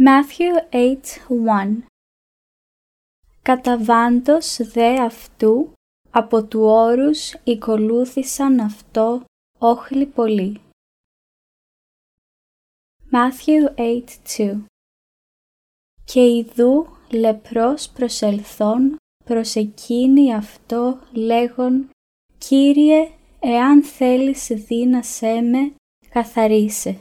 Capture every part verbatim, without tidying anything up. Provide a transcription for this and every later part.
Matthew eight one. Καταβάντως δε αυτού, από του όρους οικολούθησαν αυτό όχλοι πολλοί. Matthew eight two. Και ιδού λεπρός προσελθών προς εκείνη αυτό λέγον, Κύριε, εάν θέλεις δύνασέ με, καθαρίσε.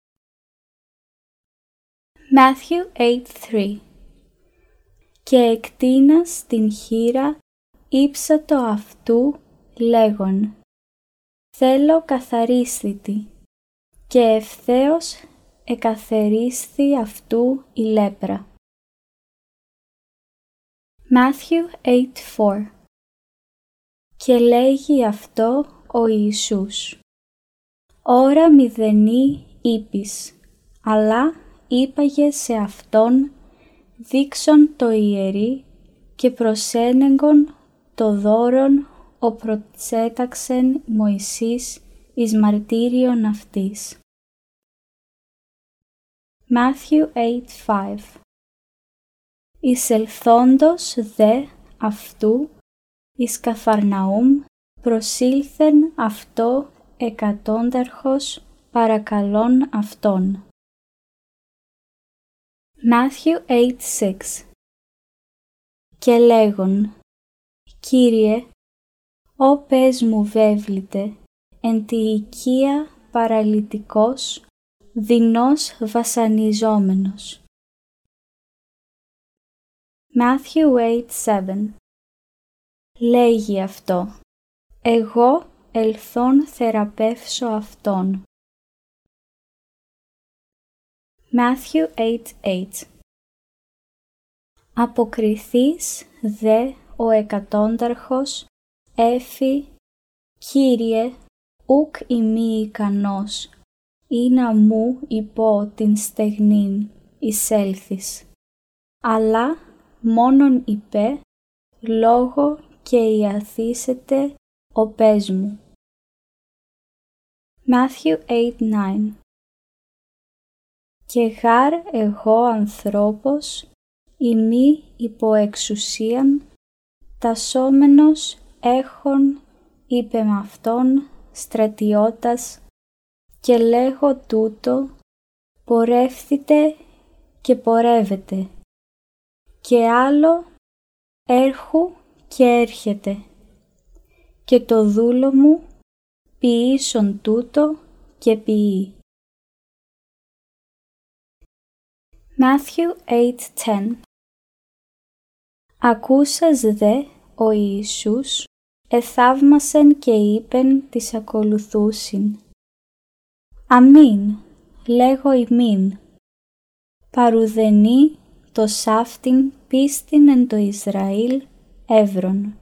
Matthew eight three. Και εκτείνας την χήρα ύψατο αυτού λέγον, θέλω καθαρίσθητη, και ευθέως εκαθαρίσθη αυτού η λέπρα. Matthew eight four. Και λέγει αυτό ο Ιησούς, ώρα μηδενή είπεις, αλλά είπαγε σε αυτόν, δείξον το ιερεί και προσένεγκον το δώρον ο προτσέταξεν Μωυσής εις μαρτύριον αυτής. Matthew eight five. Εισελθόντος δε αυτού εις Καφαρναούμ προσήλθεν αυτό εκατόνταρχος παρακαλών αυτόν. Matthew eight six. Και λέγον, Κύριε, ω πες μου βέβλητε, εν τη οικία παραλυτικός, δεινός βασανιζόμενος. Matthew eight seven. Λέγει αυτό, εγώ ελθόν θεραπεύσω αυτόν. Matthew eight eight. Αποκριθείς δε ο εκατόνταρχος έφη, Κύριε, ουκ ημί ικανός, ή να μου υπό την στεγνήν εισέλθεις, αλλά μόνον είπε, λόγο και ιαθήσετε ο πες μου. Matthew eight nine. Και γάρ εγώ ανθρώπος, ημί υπό εξουσίαν, τασσόμενος έχων είπε μ' αυτόν στρατιώτας, και λέγω τούτο, πορεύθητε και πορεύετε, και άλλο έρχου και έρχεται, και το δούλο μου ποιήσον τούτο και ποιεί. Matthew eight ten. Ακούσας δε ο Ιησούς εθαύμασεν και είπεν της ακολουθούσιν, αμήν, λέγω ημίν, παρουδενή το σάφτην πίστην εν το Ισραήλ εύρον.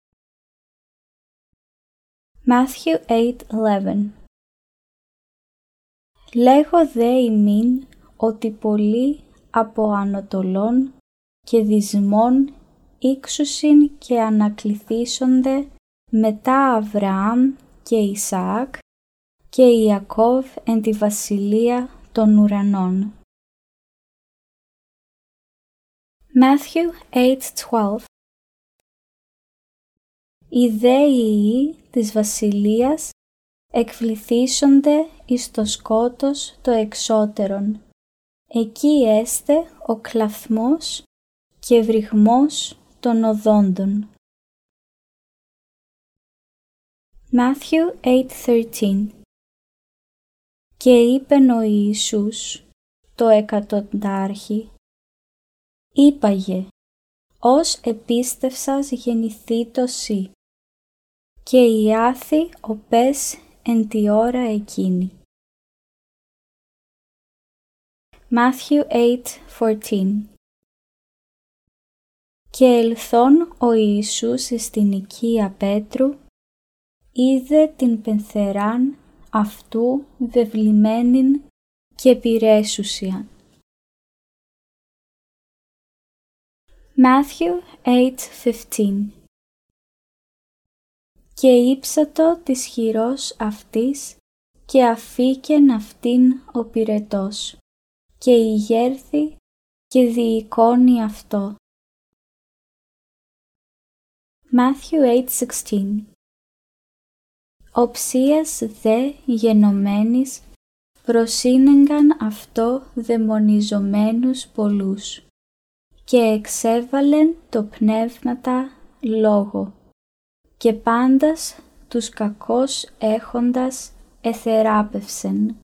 Matthew eight eleven. Λέγω δε ημίν ότι πολλοί από ανατολών και δυσμών ήξουσιν και ανακληθήσονται μετά Αβραάμ και Ισαάκ και Ιακώβ εν τη βασιλεία των ουρανών. Matthew eight twelve. Οι δε ιοί της βασιλείας εκβληθήσονται εις το σκότος το εξώτερον. Εκεί έστε ο κλαθμός και βρυγμός των οδόντων. Matthew eight thirteen. Και είπεν ο Ιησούς το εκατοντάρχη, είπαγε, ως επίστευσας γεννηθήτω σοι, και ιάθη ο πες εν τη ώρα εκείνη. Matthew eight fourteen. Και ελθόν ο Ιησούς εις την οικία Πέτρου, είδε την πενθεράν αυτού βεβλημένην και πυρέσουσιαν. Matthew eight fifteen. Και ύψατο της χειρός αυτής και αφήκεν αυτήν ο πυρετός, και ηγέρθη και διεικόνει αυτό. Μάθιου eight sixteen. Οψίας δε γενομένης προσήνεγκαν αυτό δαιμονιζομένους πολλούς και εξέβαλεν το πνεύματα λόγο και πάντας τους κακώς έχοντας εθεράπευσεν.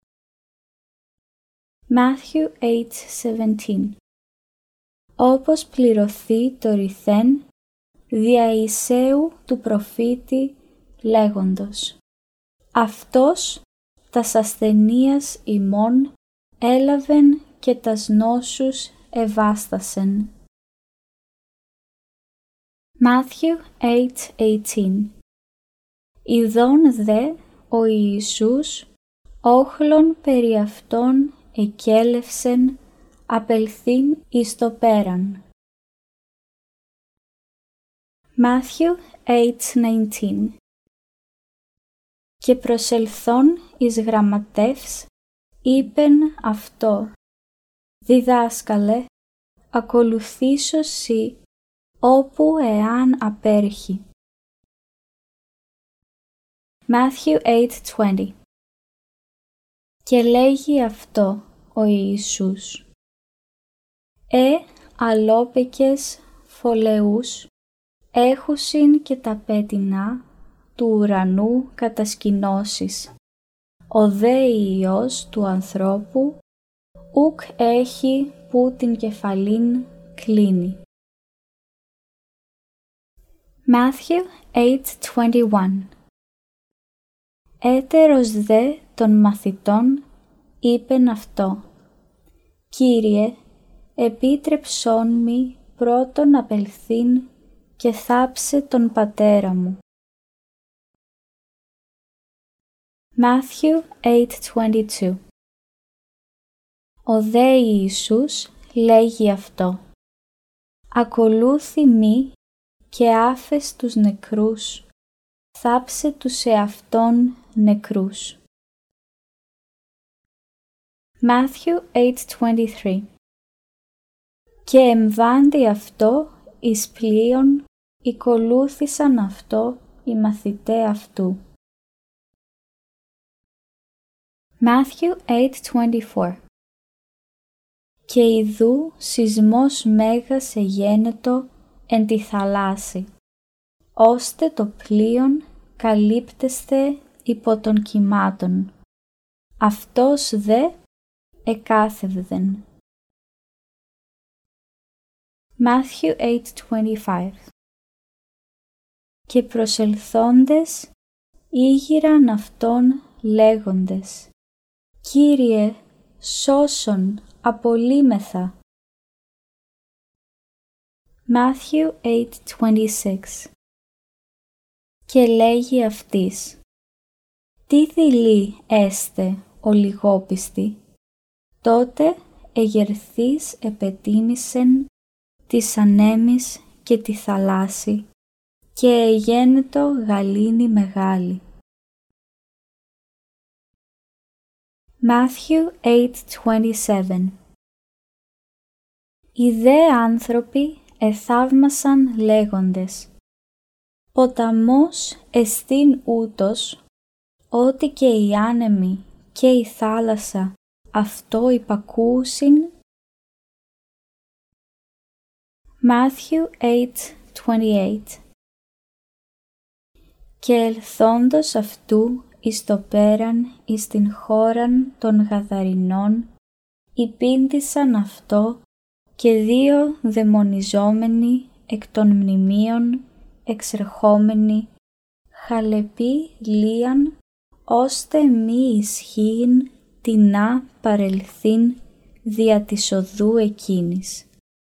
Μάθιου eight seventeen. Όπως πληρωθεί το ρηθέν δια Ισαίου του προφήτη λέγοντος, αυτός τας ασθενείας ημών έλαβεν και τας νόσους ευάστασεν. Μάθιου eight eighteen. Ιδών δε ο Ιησούς όχλον περί αυτόν εκέλευσεν απελθύν εις το πέραν. Μάθιου eight nineteen. Και προσελθών εις γραμματεύς είπεν αυτό, διδάσκαλε, ακολουθήσω σοι όπου εάν απέρχει. Μάθιου eight twenty. Και λέγει αυτό ο Ιησούς, «Ε, αλόπεκες φωλεούς, έχουσιν και τα πέτεινα του ουρανού κατασκηνώσεις. Ο δε Υιός του ανθρώπου ουκ έχει που την κεφαλήν κλείνει». Μάθιου eight twenty-one. Έτερος δε των μαθητών είπεν αυτό, «Κύριε, επίτρεψόν μοι πρώτον απελθύν και θάψε τον πατέρα μου». Μάθιου eight twenty-two. Ο δε Ιησούς λέγει αυτό, «Ακολούθει μοι και άφες τους νεκρούς, θάψε τους εαυτόν νεκρούς». Μάθιου eight twenty-three. Και εμβάντι αυτό εις πλοίον οικολούθησαν αυτό οι μαθηταί αυτού. Μάθιου eight twenty-four. Και ιδού σεισμός μέγας εγένετο εν τη θαλάσση, ώστε το πλοίον καλύπτεσθε υπό των κυμάτων. Αυτός δε εκάθευδεν. Μάθιου eight twenty-five. Και προσελθόντες ήγηραν αυτόν λέγοντες, «Κύριε, σώσον, απολύμεθα». Μάθιου eight twenty-six. Και λέγει αυτής, «Τι δειλοί έστε ο λιγόπιστη». Τότε εγερθείς επετίμησεν της ανέμης και τη θαλάσση και εγένετο γαλήνη μεγάλη. Μάθιου eight twenty-seven. Οι δε άνθρωποι εθαύμασαν λέγοντες, «Ποταμός εστίν ούτος, ότι και οι άνεμοι και η θάλασσα αυτό υπακούουσιν». Μάθιου eight twenty-eight. Και ελθόντος αυτού εις το πέραν εις την χώραν των Γαδαρινών, υπήντησαν αυτό και δύο δαιμονιζόμενοι εκ των μνημείων εξερχόμενοι, χαλεποί λίαν, ώστε μη ισχύειν τινά παρελθύν δια της οδού εκείνης.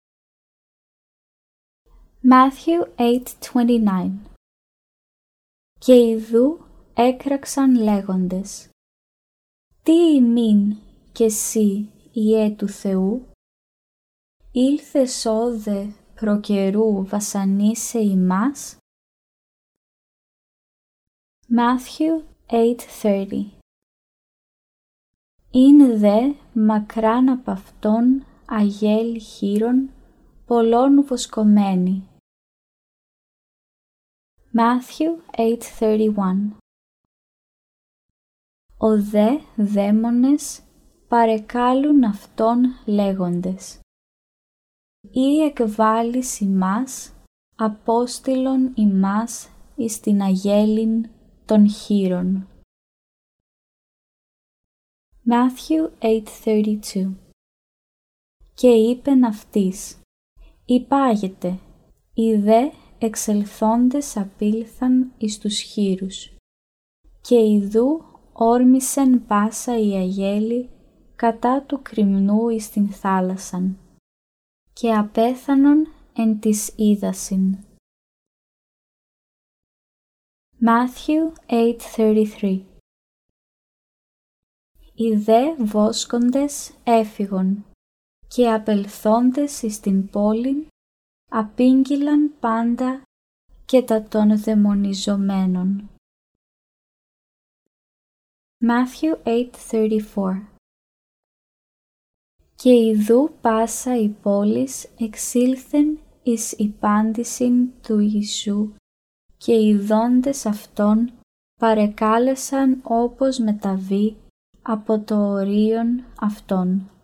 Μάθιου eight twenty-nine. Και ιδού έκραξαν λέγοντες, «Τι ημίν και εσύ, Υιέ του Θεού, ήλθες όδε προκαιρού βασανίσαι ημάς». Μάθιου eight thirty. «Ειν δε μακράν απ' αυτόν αγέλη χείρων, πολλών βοσκομένη. Matthew eight thirty-one. Ο δε δαίμονες παρεκάλουν αυτόν λέγοντες, ή εκβάλλεις ημάς, απόστειλον ημάς εις την αγέλην των χείρων. Matthew eight thirty-two. Και είπεν αυτοίς, υπάγετε, οι δε εξελθόντες απήλθαν εις τους χείρους, και ιδού όρμησεν πάσα η αγέλη κατά του κρυμνού εις την θάλασσαν, και απέθανον εν της ύδασιν. Matthew eight thirty-three. Οι δε βόσκοντες έφυγον, και απελθόντες εις την πόλην απήγγειλαν πάντα και τα των δαιμονιζομένων. Matthew eight thirty-four. Και ιδού πάσα η πόλης εξήλθεν εις υπάντησιν του Ιησού, και οι δόντες αυτών παρεκάλεσαν όπως μεταβεί από το ορίον αυτών.